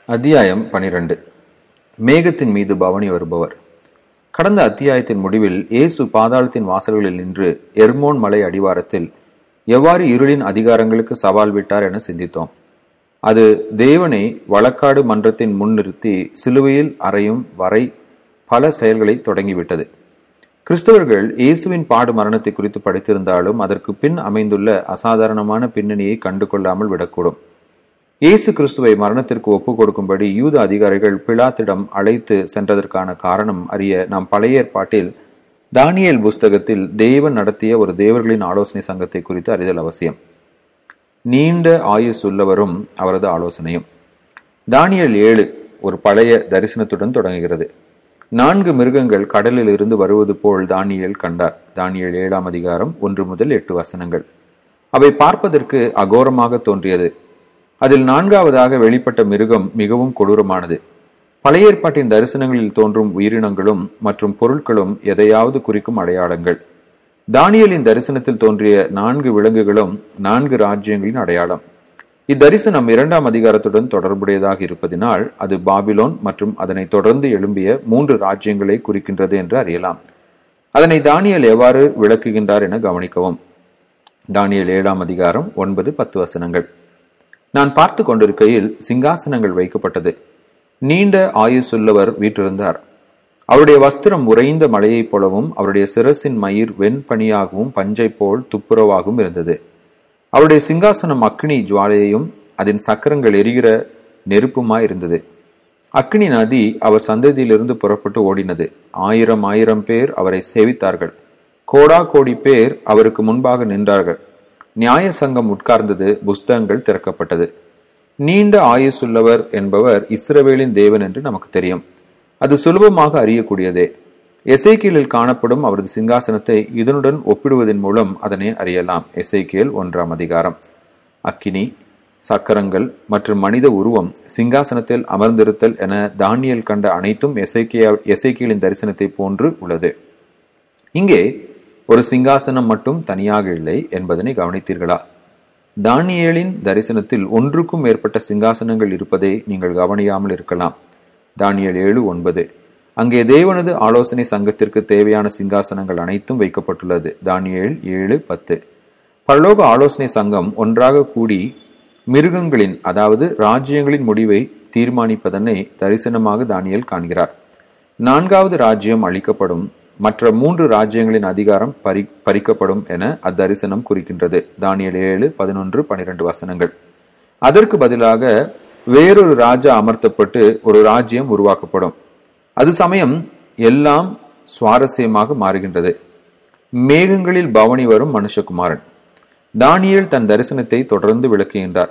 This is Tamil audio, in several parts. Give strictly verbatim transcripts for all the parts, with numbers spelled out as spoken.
அத்தியாயம் பனிரெண்டு. மேகத்தின் மீது பவனி வருபவர். கடந்த அத்தியாயத்தின் முடிவில் இயேசு பாதாளத்தின் வாசல்களில் நின்று எர்மோன் மலை அடிவாரத்தில் எவ்வாறு இருளின் அதிகாரங்களுக்கு சவால் விட்டார் என சிந்தித்தோம். அது தேவனை வழக்காடு மன்றத்தின் முன் நிறுத்தி சிலுவையில் அறையும் வரை பல செயல்களை தொடங்கிவிட்டது. கிறிஸ்தவர்கள் இயேசுவின் பாடு மரணத்தை குறித்து படித்திருந்தாலும் அதற்கு பின் அமைந்துள்ள அசாதாரணமான பின்னணியை கண்டு கொள்ளாமல் விடக்கூடும். இயேசு கிறிஸ்துவை மரணத்திற்கு ஒப்புக் கொடுக்கும்படி யூத அதிகாரிகள் பிலாத்திடம் அழைத்து சென்றதற்கான காரணம் அறிய நாம் பழைய ஏற்பாட்டில் தானியேல் புஸ்தகத்தில் தேவன் நடத்திய ஒரு தேவர்களின் ஆலோசனை சங்கத்தை குறித்து அறிதல் அவசியம். நீண்ட ஆயுஸ் உள்ளவரும் அவரது ஆலோசனையும். தானியேல் ஏழு ஒரு பழைய தரிசனத்துடன் தொடங்குகிறது. நான்கு மிருகங்கள் கடலில் இருந்து வருவது போல் தானியேல் கண்டார். தானியேல் ஏழாம் அதிகாரம் ஒன்று முதல் எட்டு வசனங்கள். அவை பார்ப்பதற்கு அகோரமாக தோன்றியது. அதில் நான்காவதாக வெளிப்பட்ட மிருகம் மிகவும் கொடூரமானது. பழைய ஏற்பாட்டின் தரிசனங்களில் தோன்றும் உயிரினங்களும் மற்றும் பொருட்களும் எதையாவது குறிக்கும் அடையாளங்கள். தானியேலின் தரிசனத்தில் தோன்றிய நான்கு விலங்குகளும் நான்கு ராஜ்யங்களின் அடையாளம். இத்தரிசனம் இரண்டாம் அதிகாரத்துடன் தொடர்புடையதாக இருப்பதினால் அது பாபிலோன் மற்றும் அதனை தொடர்ந்து எழும்பிய மூன்று ராஜ்யங்களை குறிக்கின்றது என்று அறியலாம். அதனை தானியேல் எவ்வாறு விளக்குகின்றார் என கவனிக்கவும். தானியேல் ஏழாம் அதிகாரம் ஒன்பது பத்து வசனங்கள். நான் பார்த்து கொண்டிருக்கையில் சிங்காசனங்கள் வைக்கப்பட்டது. நீண்ட ஆயுசுள்ளவர் வீற்றிருந்தார். அவருடைய வஸ்திரம் உறைந்த மலையைப் போலவும் அவருடைய சிரசின் மயிர் வெண்பனியாகவும் பஞ்சை போல் துப்புரவாகவும் இருந்தது. அவருடைய சிங்காசனம் அக்னி ஜுவாலையையும் அதன் சக்கரங்கள் எரிகிற நெருப்புமாய் இருந்தது. அக்னி நதி அவர் சந்ததியிலிருந்து புறப்பட்டு ஓடினது. ஆயிரம் ஆயிரம் பேர் அவரை சேவித்தார்கள். கோடா கோடி பேர் அவருக்கு முன்பாக நின்றார்கள். நியாய சங்கம் உட்கார்ந்தது. புஸ்தகங்கள் திறக்கப்பட்டது. நீண்ட ஆயுசுள்ளவர் என்பவர் இஸ்ரவேலின் தேவன் என்று நமக்கு தெரியும். அது சுலபமாக அறியக்கூடியதே. எசேக்கியேலில் காணப்படும் அவரது சிங்காசனத்தை இதனுடன் ஒப்பிடுவதன் மூலம் அதனை அறியலாம். எசேக்கியேல் ஒன்றாம் அதிகாரம். அக்கினி, சக்கரங்கள் மற்றும் மனித உருவம், சிங்காசனத்தில் அமர்ந்திருத்தல் என தானியேல் கண்ட அனைத்தும் எசேக்கியா எசேக்கியேலின் தரிசனத்தை போன்று உள்ளது. இங்கே ஒரு சிங்காசனம் மட்டும் தனியாக இல்லை என்பதனை கவனித்தீர்களா? தானியேலின் தரிசனத்தில் ஒன்றுக்கும் மேற்பட்ட சிங்காசனங்கள் இருப்பதை நீங்கள் கவனியாமல் இருக்கலாம். தானியேல் ஏழு ஒன்பது. அங்கே தேவனது ஆலோசனை சங்கத்திற்கு தேவையான சிங்காசனங்கள் அனைத்தும் வைக்கப்பட்டுள்ளது. தானியேல் ஏழு பத்து. பரலோக ஆலோசனை சங்கம் ஒன்றாக கூடி மிருகங்களின் அதாவது ராஜ்யங்களின் முடிவை தீர்மானிப்பதனை தரிசனமாக தானியேல் காண்கிறார். நான்காவது ராஜ்யம் அளிக்கப்படும், மற்ற மூன்று ராஜ்யங்களின் அதிகாரம் பறி பறிக்கப்படும் என அத்தரிசனம் குறிக்கின்றது. தானியேல் ஏழு பதினொன்று பனிரெண்டு வசனங்கள். அதற்கு பதிலாக வேறொரு ராஜா அமர்த்தப்பட்டு ஒரு ராஜ்யம் உருவாக்கப்படும். அது சமயம் எல்லாம் சுவாரஸ்யமாக மாறுகின்றது. மேகங்களில் பவனி வரும் மனுஷகுமாரன். தானியேல் தன் தரிசனத்தை தொடர்ந்து விளக்குகின்றார்.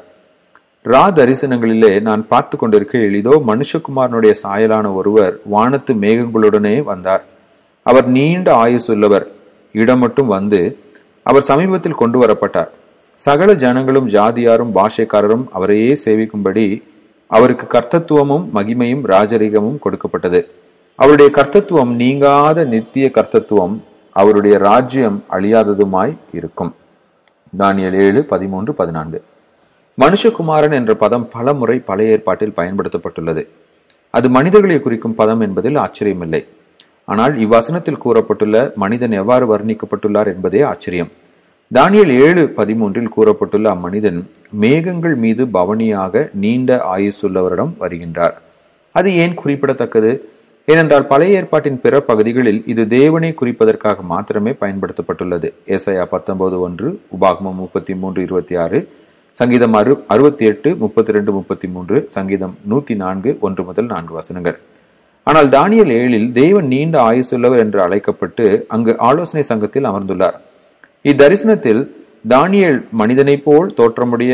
ரா தரிசனங்களிலே நான் பார்த்து கொண்டிருக்கையில் இதோ மனுஷகுமாரனுடைய சாயலான ஒருவர் வானத்து மேகங்களுடனே வந்தார். அவர் நீண்ட ஆயுசுள்ளவர். இடம் மட்டும் வந்து அவர் சமீபத்தில் கொண்டு வரப்பட்டார். சகல ஜனங்களும் ஜாதியாரும் பாஷைக்காரரும் அவரையே சேவிக்கும்படி அவருக்கு கர்த்தத்துவமும் மகிமையும் ராஜரீகமும் கொடுக்கப்பட்டது. அவருடைய கர்த்தத்துவம் நீங்காத நித்திய கர்த்தத்துவம், அவருடைய ராஜ்யம் அழியாததுமாய் இருக்கும். தானியேல் ஏழு பதிமூன்று பதினான்கு. மனுஷகுமாரன் என்ற பதம் பல முறை பழைய ஏற்பாட்டில் பயன்படுத்தப்பட்டுள்ளது. அது மனிதர்களை குறிக்கும் பதம் என்பதில் ஆச்சரியமில்லை. ஆனால் இவ்வசனத்தில் கூறப்பட்டுள்ள மனிதன் எவ்வாறு வர்ணிக்கப்பட்டுள்ளார் என்பதே ஆச்சரியம். தானியேல் ஏழு பதிமூன்றில் கூறப்பட்டுள்ள அம்மனிதன் மேகங்கள் மீது பவனியாக நீண்ட ஆயுசுள்ளவரிடம் வருகின்றார். அது ஏன் குறிப்பிடத்தக்கது? ஏனென்றால் பழைய ஏற்பாட்டின் பிற பகுதிகளில் இது தேவனை குறிப்பதற்காக மாத்திரமே பயன்படுத்தப்பட்டுள்ளது. ஏசாயா பத்தொன்பது ஒன்று, உபாகமம் முப்பத்தி மூன்று இருபத்தி ஆறு, சங்கீதம் அறு அறுபத்தி எட்டு முப்பத்தி ரெண்டு முப்பத்தி மூன்று, சங்கீதம் நூத்தி நான்கு ஒன்று முதல் நான்கு வசனங்கள். ஆனால் தானியேல் ஏழில் தேவன் நீண்ட ஆயுசுள்ளவர் என்று அழைக்கப்பட்டு அங்கு ஆலோசனை சங்கத்தில் அமர்ந்துள்ளார். இத்தரிசனத்தில் தானியேல் மனிதனை போல் தோற்றமுடைய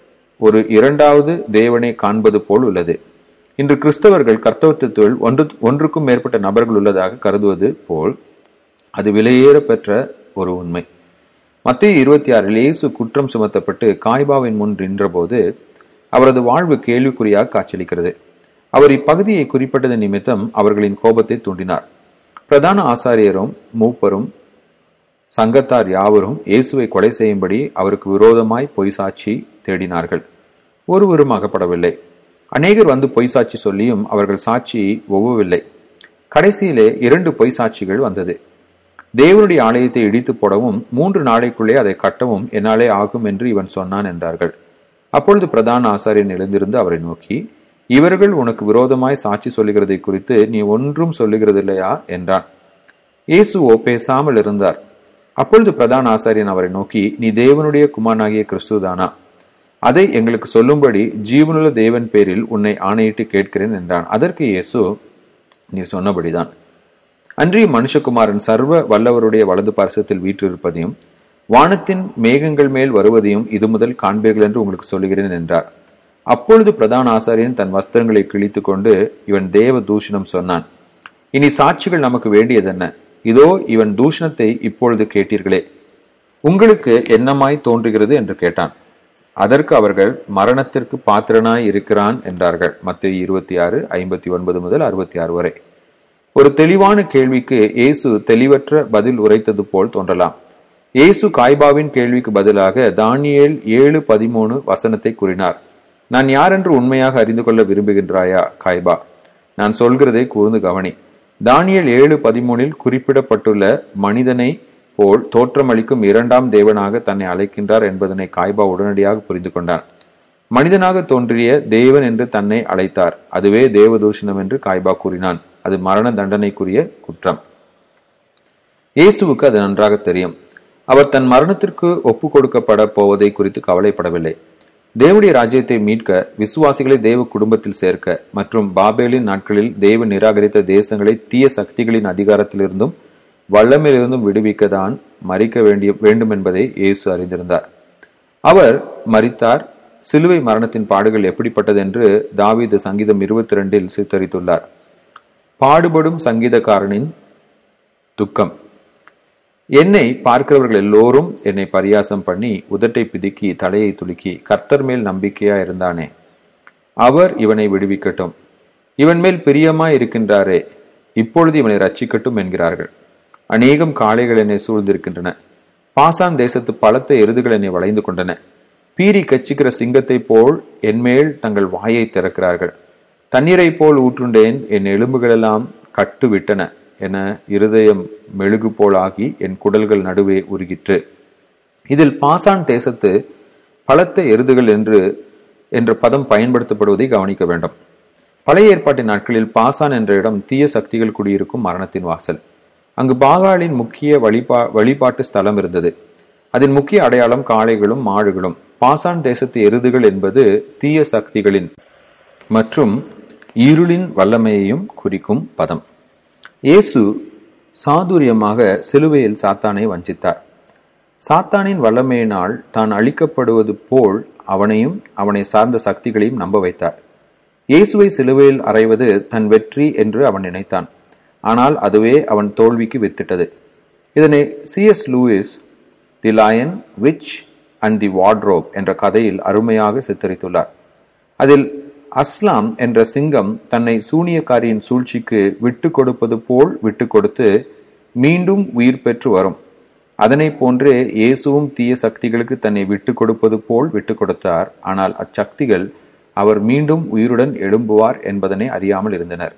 ஒரு இரண்டாவது தேவனை காண்பது போல் உள்ளது. இன்று கிறிஸ்தவர்கள் கர்த்தத்துவத்தில் ஒன்று ஒன்றுக்கும் மேற்பட்ட நபர்கள் உள்ளதாக கருதுவது போல் அது விலையேற பெற்ற ஒரு உண்மை. மத்தேயு இருபத்தி ஆறில் இயேசு குற்றம் சுமத்தப்பட்டு காய்பாவின் முன் நின்றபோது அவரது வாழ்வு கேள்விக்குறியாக காட்சியளிக்கிறது. அவர் இப்பகுதியை குறிப்பிட்டது நிமித்தம் அவர்களின் கோபத்தை தூண்டினார். பிரதான ஆசாரியரும் மூப்பரும் சங்கத்தார் யாவரும் இயேசுவை கொலை செய்யும்படி அவருக்கு விரோதமாய் பொய் சாட்சி தேடினார்கள். ஒருவரும் அகப்படவில்லை. அநேகர் வந்து பொய் சாட்சி சொல்லியும் அவர்கள் சாட்சி ஒவ்வவில்லை. கடைசியிலே இரண்டு பொய் சாட்சிகள் வந்தது. தேவனுடைய ஆலயத்தை இடித்து போடவும் மூன்று நாளைக்குள்ளே அதை கட்டவும் என்னாலே ஆகும் என்று இவன் சொன்னான் என்றார்கள். அப்பொழுது பிரதான ஆசாரியன் எழுந்திருந்து அவரை நோக்கி, இவர்கள் உனக்கு விரோதமாய் சாட்சி சொல்லுகிறதை குறித்து நீ ஒன்றும் சொல்லுகிறதில்லையா என்றான். இயேசுவோ பேசாமல் இருந்தார். அப்பொழுது பிரதான ஆசாரியன் அவரை நோக்கி, நீ தேவனுடைய குமாரனாகிய கிறிஸ்துதானா? அதை எங்களுக்கு சொல்லும்படி ஜீவனுள்ள தேவன் பேரில் உன்னை ஆணையிட்டு கேட்கிறேன் என்றான். அதற்கு இயேசு, நீ சொன்னபடிதான். அன்றைய மனுஷகுமாரன் சர்வ வல்லவருடைய வலது பார்சத்தில் வீற்றிருப்பதையும் வானத்தின் மேகங்கள் மேல் வருவதையும் இது முதல் காண்பீர்கள் என்று உங்களுக்கு சொல்லுகிறேன் என்றார். அப்பொழுது பிரதான ஆசாரியன் தன் வஸ்திரங்களை கிழித்து கொண்டு, இவன் தேவ தூஷணம் சொன்னான். இனி சாட்சிகள் நமக்கு வேண்டியதென்ன? இதோ இவன் தூஷணத்தை இப்பொழுது கேட்டீர்களே, உங்களுக்கு என்னமாய் தோன்றுகிறது என்று கேட்டான். அதற்கு அவர்கள், மரணத்திற்கு பாத்திரனாய் இருக்கிறான் என்றார்கள். மத்தேயு இருபத்தி ஆறு ஐம்பத்தி ஒன்பது முதல் அறுபத்தி ஆறு வரை. ஒரு தெளிவான கேள்விக்கு இயேசு தெளிவற்ற பதில் உரைத்தது போல் தோன்றலாம். இயேசு காய்பாவின் கேள்விக்கு பதிலாக தானியேல் ஏழு பதிமூணு வசனத்தை கூறினார். நான் யாரென்று உண்மையாக அறிந்து கொள்ள விரும்புகின்றாயா காய்பா? நான் சொல்கிறதை கூர்ந்து கவனி. தானியேல் ஏழு பதிமூனில் குறிப்பிடப்பட்டுள்ள மனிதனை போல் தோற்றமளிக்கும் இரண்டாம் தேவனாக தன்னை அழைக்கின்றார் என்பதனை காய்பா உடனடியாக புரிந்து கொண்டான். மனிதனாக தோன்றிய தேவன் என்று தன்னை அழைத்தார். அதுவே தேவதூஷணம் என்று காய்பா கூறினான். அது மரண தண்டனைக்குரிய குற்றம். இயேசுவுக்கு அது நன்றாக தெரியும். அவர் தன் மரணத்திற்கு ஒப்பு கொடுக்கப்பட போவதை குறித்து கவலைப்படவில்லை. தேவனுடைய ராஜ்யத்தை மீட்க, விசுவாசிகளை தேவ குடும்பத்தில் சேர்க்க மற்றும் பாபேலின் நாட்களில் தேவன் நிராகரித்த தேசங்களை தீய சக்திகளின் அதிகாரத்திலிருந்தும் வல்லமையிலிருந்தும் விடுவிக்க தான் மரிக்க வேண்டிய வேண்டும் என்பதை இயேசு அறிந்திருந்தார். அவர் மரித்தார். சிலுவை மரணத்தின் பாடுகள் எப்படிப்பட்டது என்று தாவீது சங்கீதம் இருபத்தி ரெண்டில் சித்தரித்துள்ளார். பாடுபடும் சங்கீதக்காரனின் துக்கம். என்னை பார்க்கிறவர்கள் எல்லோரும் என்னை பரியாசம் பண்ணி உதட்டை பிதுக்கி தலையை துலுக்கி, கர்த்தர் மேல் நம்பிக்கையா இருந்தானே, அவர் இவனை விடுவிக்கட்டும், இவன் மேல் பிரியமாய் இருக்கின்றாரே, இப்பொழுது இவனை ரட்சிக்கட்டும் என்கிறார்கள். அநேகம் காளைகள் என்னை சூழ்ந்திருக்கின்றன. பாசான் தேசத்து பலத்த எருதுகள் என்னை வளைந்து கொண்டன. பீறி கச்சிக்கிற சிங்கத்தை போல் என்மேல் தங்கள் வாயை திறக்கிறார்கள். தண்ணீரை போல் ஊற்றுண்டேன், என் எலும்புகளெல்லாம் கட்டு விட்டன என இருதயம் மெழுகு போலாகி என் குடல்கள் நடுவே உருகிற்று. இதில் பாசான் தேசத்து பலத்த எருதுகள் என்று என்ற பதம் பயன்படுத்தப்படுவதை கவனிக்க வேண்டும். பழைய ஏற்பாட்டின் நாட்களில் பாசான் என்ற இடம் தீய சக்திகள் குடியிருக்கும் மரணத்தின் வாசல். அங்கு பாகாலின் முக்கிய வழிபா வழிபாட்டு ஸ்தலம் இருந்தது. அதன் முக்கிய அடையாளம் காளைகளும் மாடுகளும். பாசான் தேசத்து எருதுகள் என்பது தீய சக்திகளின் மற்றும் இருளின் வல்லமையையும் குறிக்கும் பதம். இயேசு சாதுரியமாக சிலுவையில் சாத்தானை வஞ்சித்தார். சாத்தானின் வல்லமையினால் தான் அழிக்கப்படுவது போல் அவனையும் அவனை சார்ந்த சக்திகளையும் நம்ப வைத்தார். இயேசுவை சிலுவையில் அறைவது தன் வெற்றி என்று அவன் நினைத்தான். ஆனால் அதுவே அவன் தோல்விக்கு வித்திட்டது. இதனை C S Lewis the lion, witch and the wardrobe என்ற கதையில் அருமையாக சித்தரித்துள்ளார். அதில் அஸ்லாம் என்ற சிங்கம் தன்னை சூனியக்காரியின் சூழ்ச்சிக்கு விட்டு கொடுப்பது போல் விட்டு கொடுத்து மீண்டும் உயிர் பெற்று வரும். அதனை போன்றே இயேசுவும் தீய சக்திகளுக்கு தன்னை விட்டு கொடுப்பது போல் விட்டு கொடுத்தார். ஆனால் அச்சக்திகள் அவர் மீண்டும் உயிருடன் எழும்புவார் என்பதனை அறியாமல் இருந்தனர்.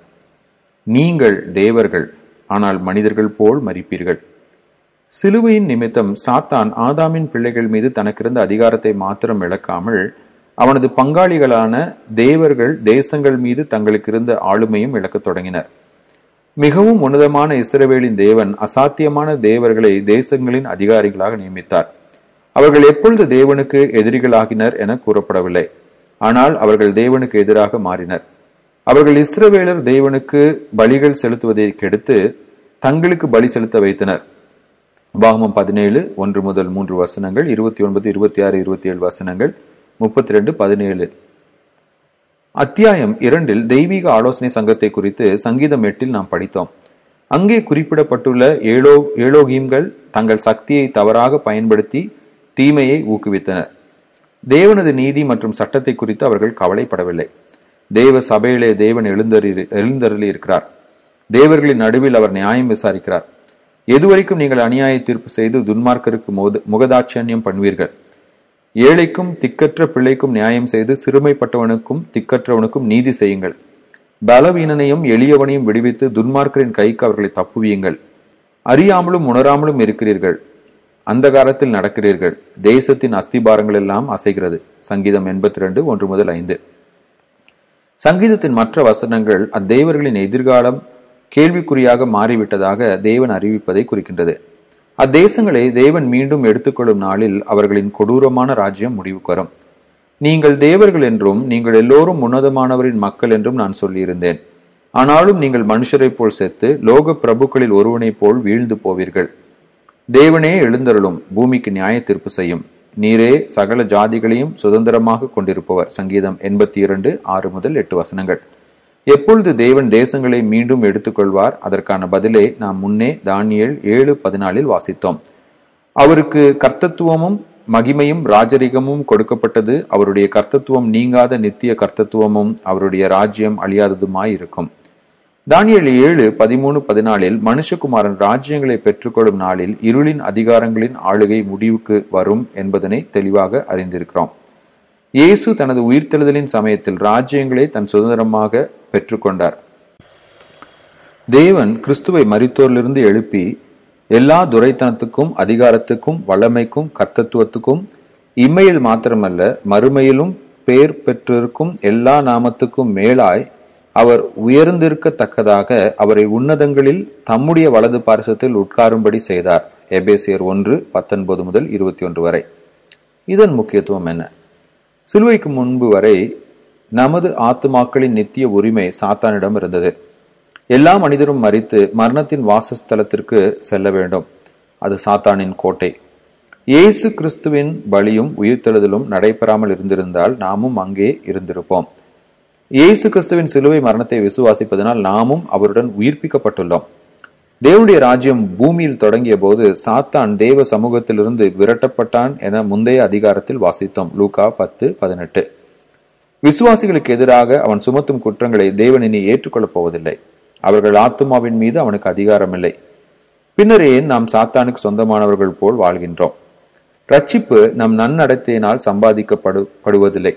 நீங்கள் தேவர்கள், ஆனால் மனிதர்கள் போல் மரிப்பீர்கள். சிலுவையின் நிமித்தம் சாத்தான் ஆதாமின் பிள்ளைகள் மீது தனக்கிருந்த அதிகாரத்தை மாத்திரம் இழக்காமல் அவனது பங்காளிகளான தேவர்கள் தேசங்கள் மீது தங்களுக்கு இருந்த ஆளுமையும் இழக்கத் தொடங்கினர். மிகவும் உன்னதமான இஸ்ரவேலின் தேவன் அசாத்தியமான தேவர்களை தேசங்களின் அதிகாரிகளாக நியமித்தார். அவர்கள் எப்பொழுது தேவனுக்கு எதிரிகளாகினர் என கூறப்படவில்லை. ஆனால் அவர்கள் தேவனுக்கு எதிராக மாறினர். அவர்கள் இஸ்ரவேலர் தேவனுக்கு பலிகள் செலுத்துவதை கெடுத்து தங்களுக்கு பலி செலுத்த வைத்தனர். உபாகமம் பதினேழு ஒன்று முதல் மூன்று வசனங்கள், இருபத்தி ஒன்பது இருபத்தி ஆறு இருபத்தி ஏழு வசனங்கள், முப்பத்தி ரெண்டு பதினேழு. அத்தியாயம் இரண்டில் தெய்வீக ஆலோசனை சங்கத்தை குறித்து சங்கீதம் எட்டில் நாம் படித்தோம். அங்கே குறிப்பிடப்பட்டுள்ள ஏலோ ஏலோகீம்கள் தங்கள் சக்தியை தவறாக பயன்படுத்தி தீமையை ஊக்குவித்தனர். தேவனது நீதி மற்றும் சட்டத்தை குறித்து அவர்கள் கவலைப்படவில்லை. தேவ சபையிலே தேவன் எழுந்தறி எழுந்தருளி இருக்கிறார். தேவர்களின் நடுவில் அவர் நியாயம் விசாரிக்கிறார். எதுவரைக்கும் நீங்கள் அநியாய தீர்ப்பு செய்து துன்மார்க்கருக்கு முகதாட்சண்யம் பண்ணுவீர்கள்? ஏழைக்கும் திக்கற்ற பிள்ளைக்கும் நியாயம் செய்து சிறுமைப்பட்டவனுக்கும் திக்கற்றவனுக்கும் நீதி செய்யுங்கள். பலவீனனையும் எளியவனையும் விடுவித்து துன்மார்க்கரின் கைக்கு அவர்களை தப்புவியுங்கள். அறியாமலும் உணராமலும் இருக்கிறீர்கள், அந்தகாரத்தில் நடக்கிறீர்கள், தேசத்தின் அஸ்திபாரங்கள் எல்லாம் அசைகிறது. சங்கீதம் எண்பத்தி ரெண்டு ஒன்று முதல் ஐந்து. சங்கீதத்தின் மற்ற வசனங்கள் அத்தேவர்களின் எதிர்காலம் கேள்விக்குறியாக மாறிவிட்டதாக தேவன் அறிவிப்பதை குறிக்கின்றது. அத்தேசங்களை தேவன் மீண்டும் எடுத்துக்கொள்ளும் நாளில் அவர்களின் கொடூரமான ராஜ்யம் முடிவுக்கு வரும். நீங்கள் தேவர்கள் என்றும் நீங்கள் எல்லோரும் உன்னதமானவரின் மக்கள் என்றும் நான் சொல்லியிருந்தேன். ஆனாலும் நீங்கள் மனுஷரைப் போல் செத்து லோக பிரபுக்களில் ஒருவனைப் போல் வீழ்ந்து போவீர்கள். தேவனே எழுந்தருளும், பூமிக்கு நியாய தீர்ப்பு செய்யும். நீரே சகல ஜாதிகளையும் சுதந்திரமாக கொண்டிருப்பவர். சங்கீதம் எண்பத்தி இரண்டு ஆறு முதல் எட்டு வசனங்கள். எப்பொழுது தேவன் தேசங்களை மீண்டும் எடுத்துக்கொள்வார்? அதற்கான பதிலை நாம் முன்னே தானியேல் ஏழு பதினாலில் வாசித்தோம். அவருக்கு கர்த்தத்துவமும் மகிமையும் ராஜரிகமும் கொடுக்கப்பட்டது. அவருடைய கர்த்தத்துவம் நீங்காத நித்திய கர்த்தத்துவமும் அவருடைய ராஜ்யம் அழியாததுமாயிருக்கும். தானியேல் ஏழு பதிமூணு பதினாலில் மனுஷகுமாரன் ராஜ்யங்களை பெற்றுக்கொள்ளும் நாளில் இருளின் அதிகாரங்களின் ஆளுகை முடிவுக்கு வரும் என்பதனை தெளிவாக அறிந்திருக்கிறோம். இயேசு தனது உயிர்த்தெழுதலின் சமயத்தில் ராஜ்யங்களை தன் சுதந்திரமாக பெற்றுக்கொண்டார். தேவன் கிறிஸ்துவை மரித்தோரிலிருந்து எழுப்பி எல்லா துரைத்தனத்துக்கும் அதிகாரத்துக்கும் வல்லமைக்கும் கர்த்தத்துவத்துக்கும் இம்மையில் மாத்திரமல்ல மறுமையிலும் பேர் பெற்றிருக்கும் எல்லா நாமத்துக்கும் மேலாய் அவர் உயர்ந்திருக்கத்தக்கதாக அவரை உன்னதங்களில் தம்முடைய வலது பார்சத்தில் உட்காரும்படி செய்தார். எபேசியர் ஒன்று பத்தொன்பது முதல் இருபத்தி ஒன்று வரை. இதன் முக்கியத்துவம் என்ன? சிலுவைக்கு முன்பு வரை நமது ஆத்துமாக்களின் நித்திய உரிமை சாத்தானிடம் இருந்தது. எல்லா மனிதரும் மரித்து மரணத்தின் வாசஸ்தலத்திற்கு செல்ல வேண்டும். அது சாத்தானின் கோட்டை. இயேசு கிறிஸ்துவின் பலியும் உயிர்த்தெழுதலும் நடைபெறாமல் இருந்திருந்தால் நாமும் அங்கே இருந்திருப்போம். இயேசு கிறிஸ்துவின் சிலுவை மரணத்தை விசுவாசிப்பதனால் நாமும் அவருடன் உயிர்ப்பிக்கப்பட்டுள்ளோம். தேவனுடைய ராஜ்யம் பூமியில் தொடங்கிய போது சாத்தான் தேவ சமூகத்திலிருந்து விரட்டப்பட்டான் என முந்தைய அதிகாரத்தில் வாசித்தோம். லூக்கா பத்து பதினெட்டு. விசுவாசிகளுக்கு எதிராக அவன் சுமத்தும் குற்றங்களை தேவன் இனி ஏற்றுக்கொள்ளப் போவதில்லை. அவர்கள் ஆத்துமாவின் மீது அவனுக்கு அதிகாரம் இல்லை. பின்னர் ஏன் நாம் சாத்தானுக்கு சொந்தமானவர்கள் போல் வாழ்கின்றோம்? ரட்சிப்பு நம் நன்னடத்தையினால் சம்பாதிக்கப்படுவதில்லை.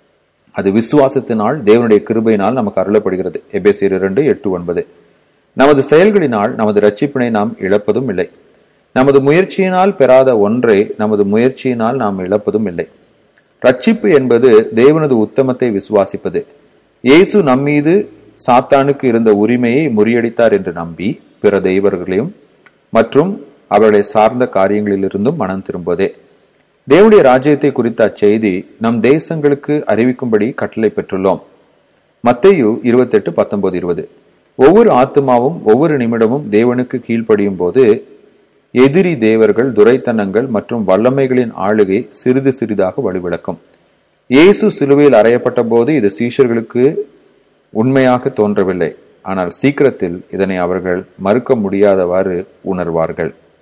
அது விசுவாசத்தினால் தேவனுடைய கிருபையினால் நமக்கு அருளப்படுகிறது. எபேசியர் இரண்டு எட்டு ஒன்பது. நமது செயல்களினால் நமது ரட்சிப்பினை நாம் இழப்பதும் இல்லை. நமது முயற்சியினால் பெறாத ஒன்றை நமது முயற்சியினால் நாம் இழப்பதும் இல்லை. ரட்சிப்பு என்பது தேவனது உத்தமத்தை விசுவாசிப்பது. இயேசு நம்மீது சாத்தானுக்கு இருந்த உரிமையை முறியடித்தார் என்று நம்பி பிற தெய்வர்களையும் மற்றும் அவர்களை சார்ந்த காரியங்களிலிருந்தும் மனம் திரும்புவதே. தேவனுடைய ராஜ்யத்தை குறித்த அச்செய்தி நம் தேசங்களுக்கு அறிவிக்கும்படி கட்டளை பெற்றுள்ளோம். மத்தேயு இருபத்தி எட்டு பத்தொன்பது இருபது. ஒவ்வொரு ஆத்துமாவும் ஒவ்வொரு நிமிடமும் தேவனுக்கு கீழ்ப்படியும் போது எதிரி தேவர்கள், துரைத்தனங்கள் மற்றும் வல்லமைகளின் ஆளுகை சிறிது சிறிதாக வலுவிழக்கும். இயேசு சிலுவையில் அறையப்பட்ட போது இது சீஷர்களுக்கு உண்மையாக தோன்றவில்லை. ஆனால் சீக்கிரத்தில் இதனை அவர்கள் மறுக்க முடியாதவாறு உணர்வார்கள்.